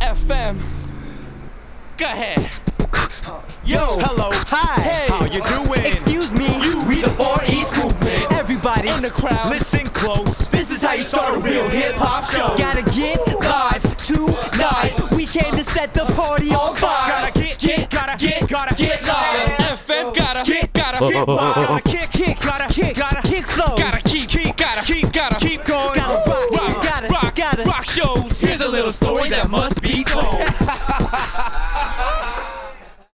FM. Go ahead. Yo, Hello, hi, hey, how you doing? Excuse me, we the Far East Movement. Everybody in the crowd, Listen close. this is how you start a real hip-hop show. Gotta get live tonight. We came to set the party on fire. Gotta get live. FM gotta get live. Gotta kick flows. Gotta keep going. Gotta rock shows. Here's a little story that must be told.